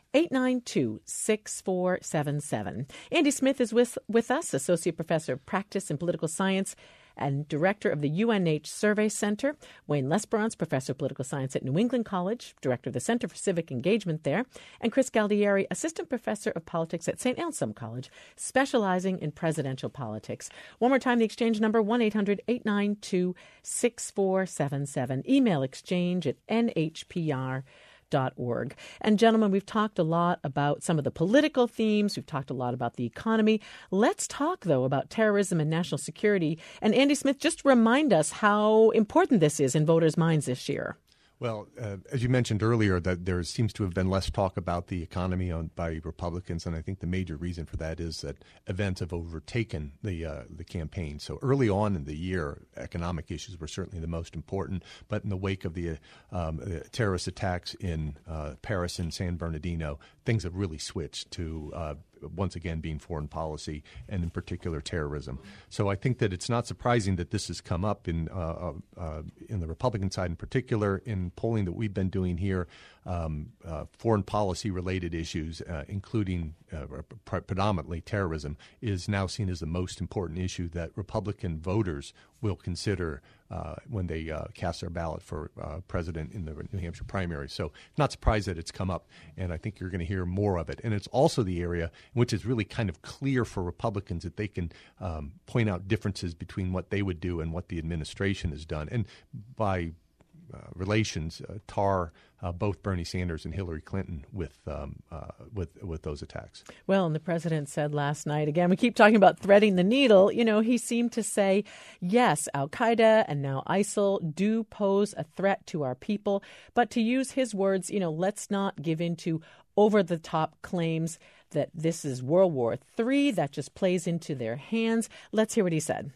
eight nine two, six four seven seven. Andy Smith is with, with us, Associate Professor of Practice and Political Science and Director of the U N H Survey Center. Wayne Lesperance, Professor of Political Science at New England College, Director of the Center for Civic Engagement there. And Chris Galdieri, Assistant Professor of Politics at Saint Anselm College, specializing in presidential politics. One more time, the exchange number, one eight hundred, eight nine two, six four seven seven. Email exchange at n h p r dot org. And gentlemen, we've talked a lot about some of the political themes. We've talked a lot about the economy. Let's talk, though, about terrorism and national security. And Andy Smith, just remind us how important this is in voters' minds this year. Well, uh, as you mentioned earlier, that there seems to have been less talk about the economy on, by Republicans, and I think the major reason for that is that events have overtaken the uh, the campaign. So early on in the year, economic issues were certainly the most important, but in the wake of the, um, the terrorist attacks in uh, Paris and San Bernardino, things have really switched to uh, once again being foreign policy and in particular terrorism. So I think that it's not surprising that this has come up in uh, uh, in the Republican side in particular in polling that we've been doing here. Um, uh, foreign policy related issues, uh, including uh, pre- predominantly terrorism, is now seen as the most important issue that Republican voters will consider uh, when they uh, cast their ballot for uh, president in the New Hampshire primary. So not surprised that it's come up, and I think you're going to hear more of it. And it's also the area in which it's really kind of clear for Republicans that they can um, point out differences between what they would do and what the administration has done. And by Uh, relations uh, tar uh, both Bernie Sanders and Hillary Clinton with um, uh, with with those attacks. Well, and the president said last night, again, we keep talking about threading the needle. You know, he seemed to say, yes, Al-Qaeda and now ISIL do pose a threat to our people. But to use his words, you know, let's not give in to over-the-top claims that this is World War Three. That just plays into their hands. Let's hear what he said.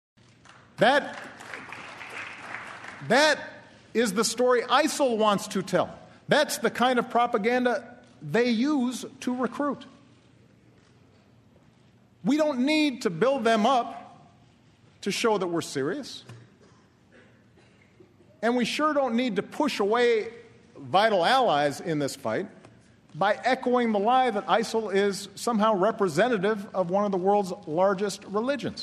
That, that is the story ISIL wants to tell. That's the kind of propaganda they use to recruit. We don't need to build them up to show that we're serious. And we sure don't need to push away vital allies in this fight by echoing the lie that ISIL is somehow representative of one of the world's largest religions.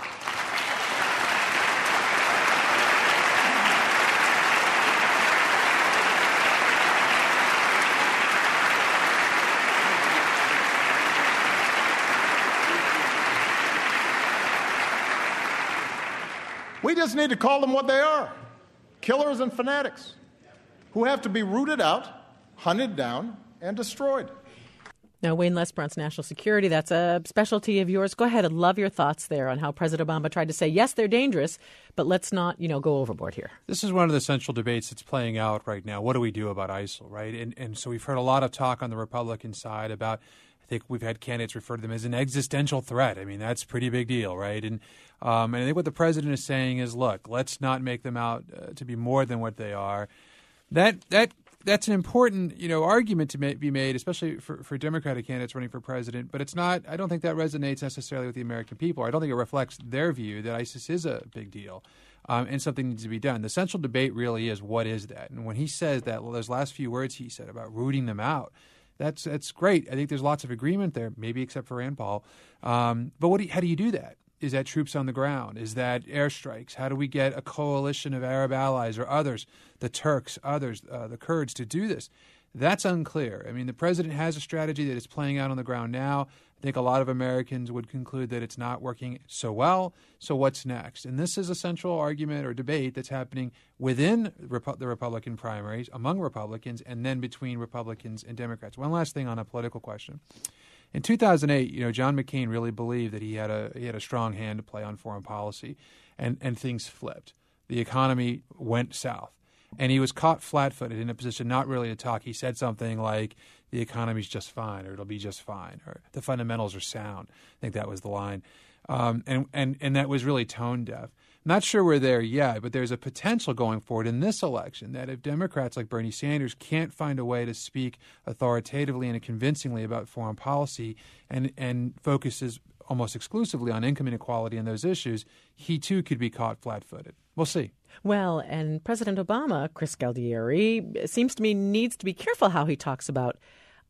We just need to call them what they are, killers and fanatics who have to be rooted out, hunted down, and destroyed. Now, Wayne Lesperance, national security, that's a specialty of yours. Go ahead. I'd love your thoughts there on how President Obama tried to say, yes, they're dangerous, but let's not, you know, go overboard here. This is one of the central debates that's playing out right now. What do we do about ISIL, right? And, and so we've heard a lot of talk on the Republican side about, I think we've had candidates refer to them as an existential threat. I mean, that's a pretty big deal, right? And um, and I think what the president is saying is, look, let's not make them out uh, to be more than what they are. That that that's an important, you know, argument to ma- be made, especially for, for Democratic candidates running for president. But it's not. I don't think that resonates necessarily with the American people. I don't think it reflects their view that ISIS is a big deal um, and something needs to be done. The central debate really is, what is that? And when he says that, well, those last few words he said about rooting them out, That's that's great. I think there's lots of agreement there, maybe except for Rand Paul. Um, but what do you, how do you do that? Is that troops on the ground? Is that airstrikes? How do we get a coalition of Arab allies or others, the Turks, others, uh, the Kurds, to do this? That's unclear. I mean, the president has a strategy that is playing out on the ground now. I think a lot of Americans would conclude that it's not working so well. So what's next? And this is a central argument or debate that's happening within Repu- the Republican primaries, among Republicans, and then between Republicans and Democrats. One last thing on a political question. In two thousand eight, you know, John McCain really believed that he had a he had a strong hand to play on foreign policy, and, and things flipped. The economy went south. And he was caught flat-footed in a position not really to talk. He said something like, the economy's just fine, or it'll be just fine, or the fundamentals are sound. I think that was the line. Um, and, and, and that was really tone deaf. I'm not sure we're there yet, but there's a potential going forward in this election that if Democrats like Bernie Sanders can't find a way to speak authoritatively and convincingly about foreign policy and, and focuses almost exclusively on income inequality and those issues, he too could be caught flat-footed. We'll see. Well, and President Obama, Chris Galdieri, seems to me needs to be careful how he talks about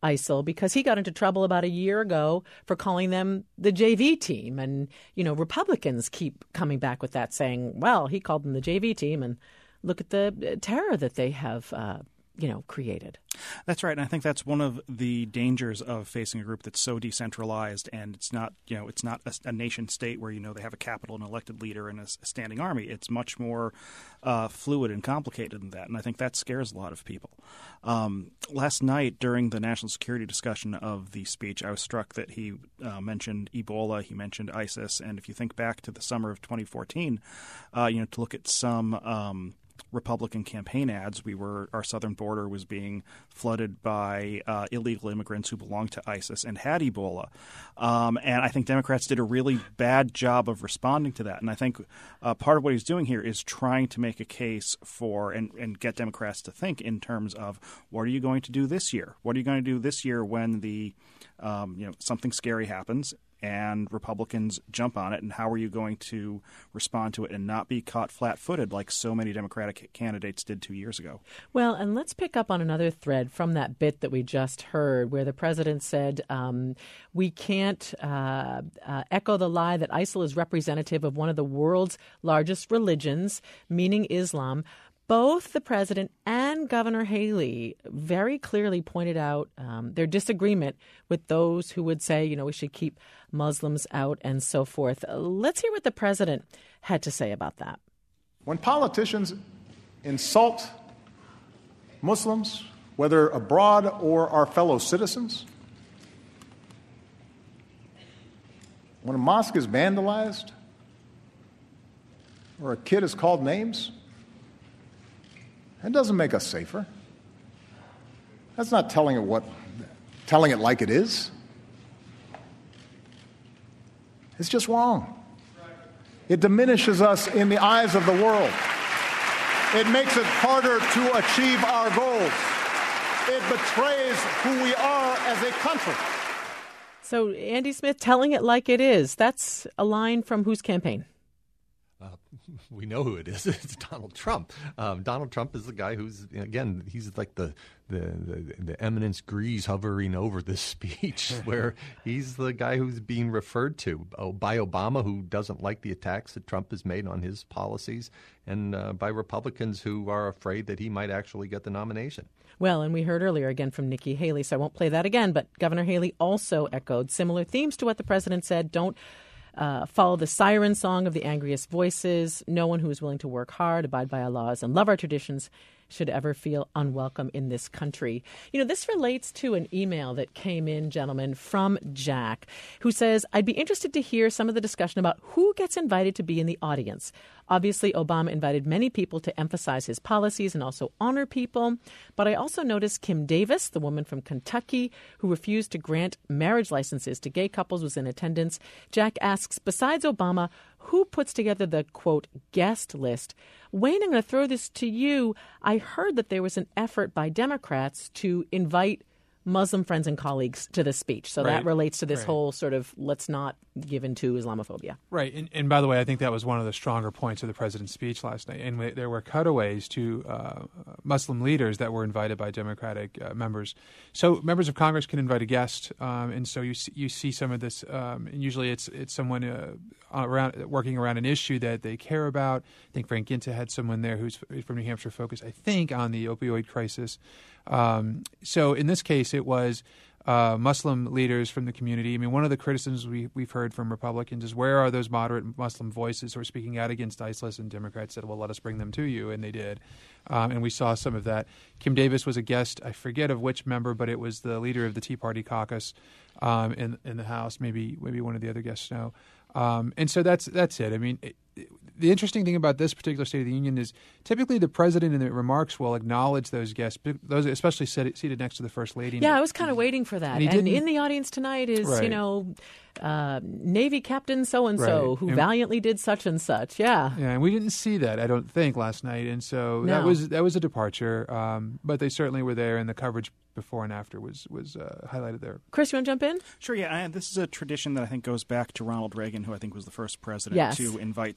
I S I L because he got into trouble about a year ago for calling them the J V team. And, you know, Republicans keep coming back with that, saying, well, he called them the J V team, and look at the terror that they have uh, you know, created. That's right, and I think that's one of the dangers of facing a group that's so decentralized, and it's not, you know, it's not a, a nation state where, you know, they have a capital, an elected leader, and a, a standing army. It's much more uh, fluid and complicated than that, and I think that scares a lot of people. Um, last night, during the national security discussion of the speech, I was struck that he uh, mentioned Ebola, he mentioned ISIS, and if you think back to the summer of twenty fourteen, uh, you know, to look at some Um, Republican campaign ads, we were our southern border was being flooded by uh, illegal immigrants who belonged to ISIS and had Ebola. Um, and I think Democrats did a really bad job of responding to that. And I think uh, part of what he's doing here is trying to make a case for and, and get Democrats to think in terms of, what are you going to do this year? What are you going to do this year when the um, you know something scary happens and Republicans jump on it, and how are you going to respond to it and not be caught flat-footed like so many Democratic candidates did two years ago? Well, and let's pick up on another thread from that bit that we just heard, where the president said um, we can't uh, uh, echo the lie that I S I L is representative of one of the world's largest religions, meaning Islam. Both the president and Governor Haley very clearly pointed out um, their disagreement with those who would say, you know, we should keep Muslims out and so forth. Uh, let's hear what the president had to say about that. When politicians insult Muslims, whether abroad or our fellow citizens, when a mosque is vandalized or a kid is called names, that doesn't make us safer. That's not telling it what, telling it like it is. It's just wrong. It diminishes us in the eyes of the world. It makes it harder to achieve our goals. It betrays who we are as a country. So, Andy Smith, telling it like it is, that's a line from whose campaign? Uh, we know who it is. It's Donald Trump. Um, Donald Trump is the guy who's, again, he's like the the, the, the eminence grise hovering over this speech, where he's the guy who's being referred to oh, by Obama, who doesn't like the attacks that Trump has made on his policies, and uh, by Republicans who are afraid that he might actually get the nomination. Well, and we heard earlier again from Nikki Haley, so I won't play that again, but Governor Haley also echoed similar themes to what the president said. Don't Uh, follow the siren song of the angriest voices. No one who is willing to work hard, abide by our laws, and love our traditions should ever feel unwelcome in this country. You know, this relates to an email that came in, gentlemen, from Jack, who says, I'd be interested to hear some of the discussion about who gets invited to be in the audience. Obviously, Obama invited many people to emphasize his policies and also honor people. But I also noticed Kim Davis, the woman from Kentucky who refused to grant marriage licenses to gay couples, was in attendance. Jack asks, besides Obama, who puts together the, quote, guest list? Wayne, I'm going to throw this to you. I heard that there was an effort by Democrats to invite Muslim friends and colleagues to the speech. So right. that relates to this right. whole sort of let's not give in to Islamophobia. Right. And, and by the way, I think that was one of the stronger points of the president's speech last night. And there were cutaways to uh, Muslim leaders that were invited by Democratic uh, members. So members of Congress can invite a guest. Um, and so you see, you see some of this. Um, and usually it's it's someone uh, around working around an issue that they care about. I think Frank Ginta had someone there who's from New Hampshire focused, I think, on the opioid crisis. Um, so in this case, it was uh, Muslim leaders from the community. I mean, one of the criticisms we, we've heard from Republicans is, where are those moderate Muslim voices who are speaking out against ISIS? And Democrats said, well, let us bring them to you. And they did. Um, and we saw some of that. Kim Davis was a guest, I forget of which member, but it was the leader of the Tea Party caucus um, in, in the House. Maybe maybe one of the other guests know. Um, and so that's that's it. I mean, it, it, the interesting thing about this particular State of the Union is typically the president in the remarks will acknowledge those guests, those especially seated, seated next to the First Lady. Yeah, I was kind of waiting for that. And, and in the audience tonight is, right. you know, uh, Navy Captain so-and-so right. who and, valiantly did such and such. Yeah. Yeah, and we didn't see that, I don't think, last night. And so no. that was that was a departure. Um, but they certainly were there, and the coverage before and after was was uh, highlighted there. Chris, you want to jump in? Sure, yeah. And this is a tradition that I think goes back to Ronald Reagan, who I think was the first president yes. to invite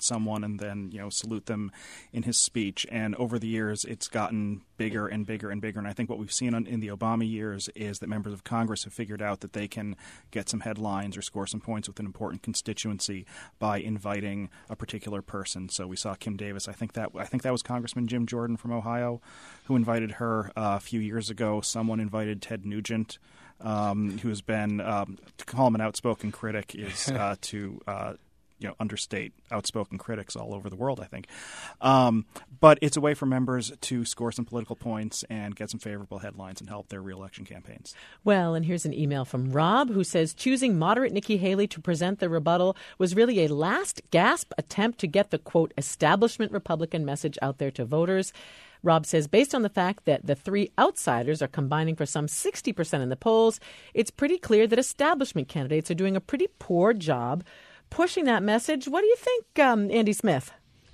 someone and then, you know, salute them in his speech. And over the years, it's gotten bigger and bigger and bigger. And I think what we've seen on, in the Obama years is that members of Congress have figured out that they can get some headlines or score some points with an important constituency by inviting a particular person. So we saw Kim Davis. I think that I think that was Congressman Jim Jordan from Ohio who invited her uh, a few years ago. Someone invited Ted Nugent, um, who has been um, to call him an outspoken critic is uh, to uh, you know understate outspoken critics all over the world, I think. Um, but it's a way for members to score some political points and get some favorable headlines and help their reelection campaigns. Well, and here's an email from Rob who says choosing moderate Nikki Haley to present the rebuttal was really a last gasp attempt to get the, quote, establishment Republican message out there to voters. Rob says, based on the fact that the three outsiders are combining for some sixty percent in the polls, it's pretty clear that establishment candidates are doing a pretty poor job pushing that message. What do you think, um, Andy Smith?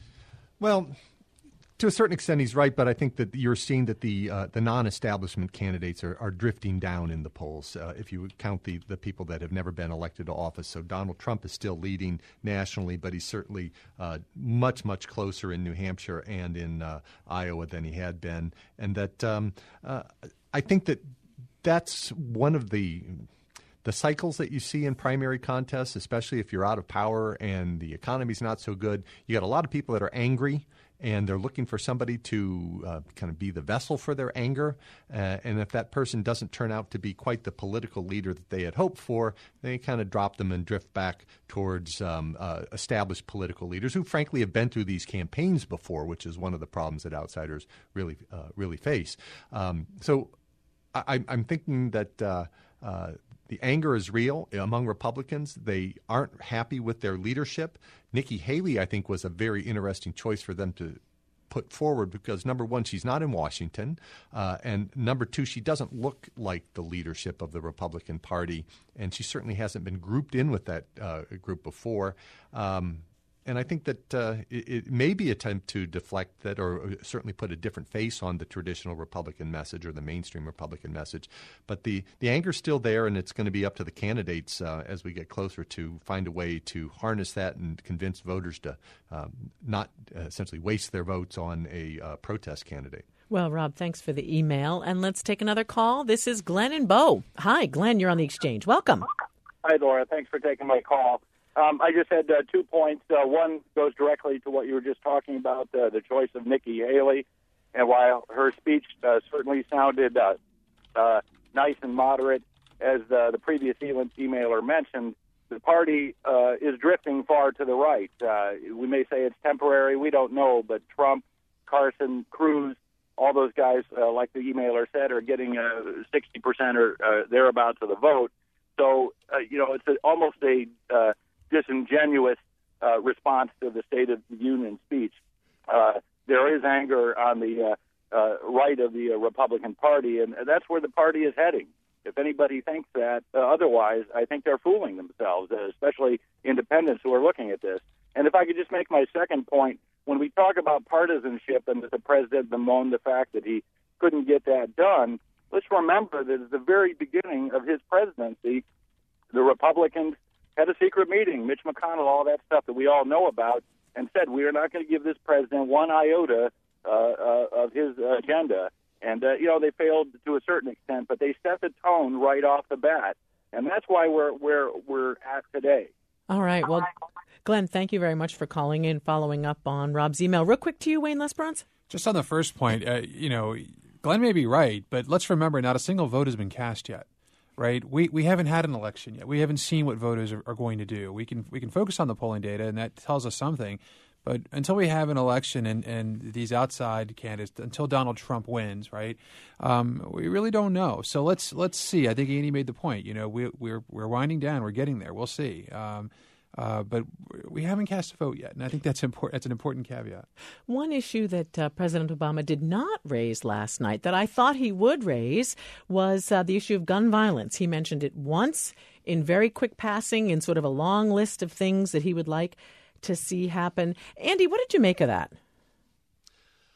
Well, to a certain extent, he's right, but I think that you're seeing that the uh, the non-establishment candidates are, are drifting down in the polls, uh, if you would count the, the people that have never been elected to office. So Donald Trump is still leading nationally, but he's certainly uh, much, much closer in New Hampshire and in uh, Iowa than he had been. And that um, uh, I think that that's one of the the cycles that you see in primary contests, especially if you're out of power and the economy's not so good. You got a lot of people that are angry, and they're looking for somebody to uh, kind of be the vessel for their anger. Uh, and if that person doesn't turn out to be quite the political leader that they had hoped for, they kind of drop them and drift back towards um, uh, established political leaders who, frankly, have been through these campaigns before, which is one of the problems that outsiders really, uh, really face. Um, so I, I'm thinking that uh, uh, the anger is real among Republicans. They aren't happy with their leadership. Nikki Haley, I think, was a very interesting choice for them to put forward because, number one, she's not in Washington, uh, and number two, she doesn't look like the leadership of the Republican Party, and she certainly hasn't been grouped in with that uh, group before. Um, And I think that uh, it, it may be an attempt to deflect that or certainly put a different face on the traditional Republican message or the mainstream Republican message. But the, the anger's still there, and it's going to be up to the candidates uh, as we get closer to find a way to harness that and convince voters to um, not uh, essentially waste their votes on a uh, protest candidate. Well, Rob, thanks for the email. And let's take another call. This is Glenn and Bo. Hi, Glenn, you're on the Exchange. Welcome. Hi, Laura. Thanks for taking my call. Um, I just had uh, two points. Uh, one goes directly to what you were just talking about, uh, the choice of Nikki Haley. And while her speech uh, certainly sounded uh, uh, nice and moderate, as uh, the previous emailer mentioned, the party uh, is drifting far to the right. Uh, we may say it's temporary. We don't know. But Trump, Carson, Cruz, all those guys, uh, like the emailer said, are getting uh, sixty percent or uh, thereabouts of the vote. So, uh, you know, it's a, almost a uh, disingenuous uh, response to the State of the Union speech. Uh, there is anger on the uh, uh, right of the uh, Republican Party, and that's where the party is heading. If anybody thinks that uh, otherwise, I think they're fooling themselves, uh, especially independents who are looking at this. And if I could just make my second point, when we talk about partisanship and that the president bemoaned the fact that he couldn't get that done, let's remember that at the very beginning of his presidency, the Republicans had a secret meeting, Mitch McConnell, all that stuff that we all know about, and said, we are not going to give this president one iota uh, uh, of his uh, agenda. And, uh, you know, they failed to a certain extent, but they set the tone right off the bat. And that's why we're where we're at today. All right. Well, Glenn, thank you very much for calling in, following up on Rob's email. Real quick to you, Wayne Lesperance. Just on the first point, uh, you know, Glenn may be right, but let's remember not a single vote has been cast yet. Right, we we haven't had an election yet. We haven't seen what voters are, are going to do. We can we can focus on the polling data, and that tells us something. But until we have an election and, and these outside candidates, until Donald Trump wins, right, um, we really don't know. So let's let's see. I think Andy made the point. You know, we we're we're winding down. We're getting there. We'll see. Um, Uh, but we haven't cast a vote yet, and I think that's important. That's an important caveat. One issue that uh, President Obama did not raise last night that I thought he would raise was uh, the issue of gun violence. He mentioned it once in very quick passing in sort of a long list of things that he would like to see happen. Andy, what did you make of that?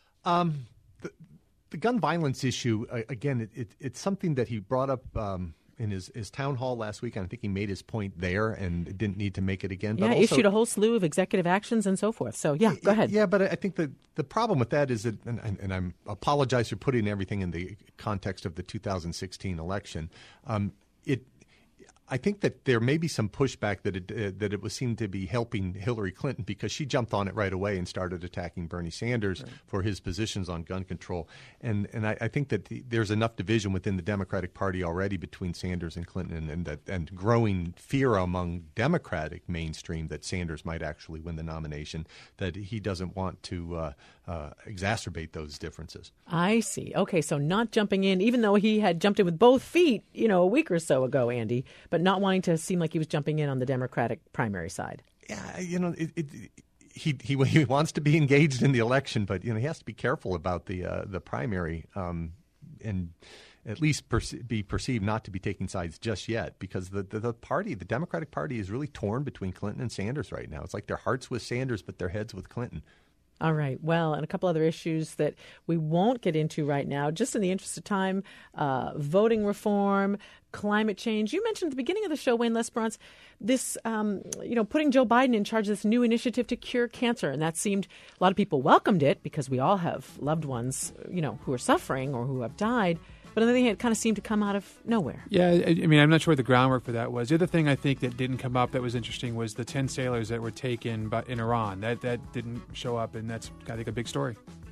Um, the, the gun violence issue, uh, again, it, it, it's something that he brought up um, in his, his town hall last week. And I think he made his point there and didn't need to make it again. But yeah, also, issued a whole slew of executive actions and so forth. So, yeah, go ahead. Yeah, but I think the, the problem with that is that, and, and I apologize for putting everything in the context of the two thousand sixteen election, um, it I think that there may be some pushback that it uh, that it was seemed to be helping Hillary Clinton because she jumped on it right away and started attacking Bernie Sanders right. for his positions on gun control. And and I, I think that the, there's enough division within the Democratic Party already between Sanders and Clinton, and that and growing fear among Democratic mainstream that Sanders might actually win the nomination, that he doesn't want to uh, uh, exacerbate those differences. I see. Okay, so not jumping in, even though he had jumped in with both feet, you know, a week or so ago, Andy, but not wanting to seem like he was jumping in on the Democratic primary side. Yeah, you know, it, it, he he he wants to be engaged in the election, but you know he has to be careful about the uh, the primary um, and at least perce- be perceived not to be taking sides just yet, because the, the the party, the Democratic Party, is really torn between Clinton and Sanders right now. It's like their hearts with Sanders, but their heads with Clinton. All right. Well, and a couple other issues that we won't get into right now, just in the interest of time, uh, voting reform, climate change. You mentioned at the beginning of the show, Wayne Lesperance, this, um, you know, putting Joe Biden in charge of this new initiative to cure cancer. And that seemed, a lot of people welcomed it because we all have loved ones, you know, who are suffering or who have died. But on the other hand, it kind of seemed to come out of nowhere. Yeah, I, I mean, I'm not sure what the groundwork for that was. The other thing I think that didn't come up that was interesting was the ten sailors that were taken by, in Iran. That that didn't show up, and that's, I think, a big story.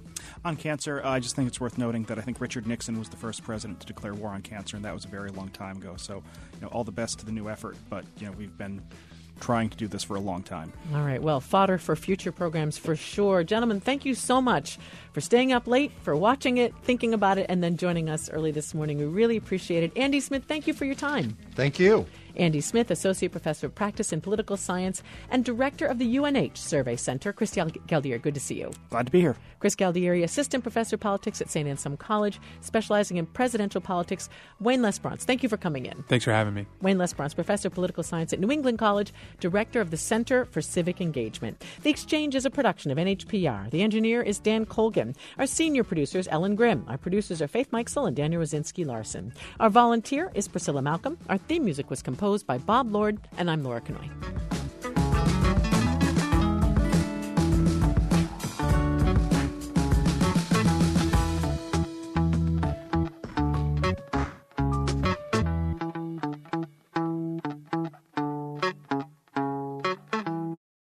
On cancer, uh, I just think it's worth noting that I think Richard Nixon was the first president to declare war on cancer, and that was a very long time ago. So, you know, all the best to the new effort, but, you know, we've been trying to do this for a long time. All right. Well, fodder for future programs for sure. Gentlemen, thank you so much for staying up late, for watching it, thinking about it, and then joining us early this morning. We really appreciate it. Andy Smith, thank you for your time. Thank you. Andy Smith, Associate Professor of Practice in Political Science and Director of the U N H Survey Center. Chris Galdieri, good to see you. Glad to be here. Chris Galdieri, Assistant Professor of Politics at Saint Anselm College, specializing in presidential politics. Wayne Lesperance, thank you for coming in. Thanks for having me. Wayne Lesperance, Professor of Political Science at New England College, Director of the Center for Civic Engagement. The Exchange is a production of N H P R. The engineer is Dan Colgan. Our senior producer is Ellen Grimm. Our producers are Faith Mikesell and Daniel Rosinski Larson. Our volunteer is Priscilla Malcolm. Our theme music was composed by Bob Lord, and I'm Laura Canoy.